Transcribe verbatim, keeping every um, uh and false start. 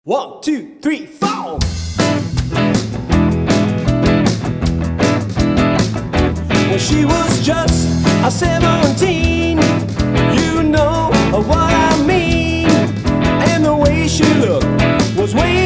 One, two, three, four. When she was just a seventeen, you know what I mean. And the way she looked was way